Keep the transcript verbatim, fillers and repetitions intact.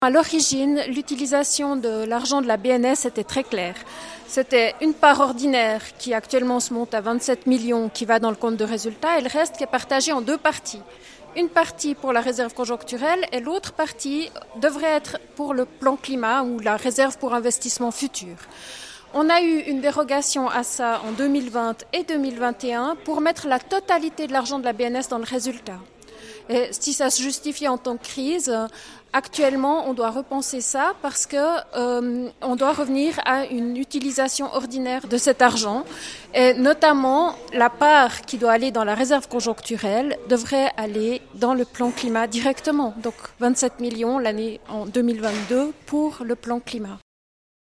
À l'origine, l'utilisation de l'argent de la B N S était très claire. C'était une part ordinaire qui actuellement se monte à vingt-sept millions qui va dans le compte de résultat et le reste qui est partagé en deux parties. Une partie pour la réserve conjoncturelle et l'autre partie devrait être pour le plan climat ou la réserve pour investissement futur. On a eu une dérogation à ça en deux mille vingt et deux mille vingt et un pour mettre la totalité de l'argent de la B N S dans le résultat. Et si ça se justifie en tant que crise, actuellement, on doit repenser ça parce que euh, on doit revenir à une utilisation ordinaire de cet argent. Et notamment, la part qui doit aller dans la réserve conjoncturelle devrait aller dans le plan climat directement. Donc vingt-sept millions l'année en deux mille vingt-deux pour le plan climat.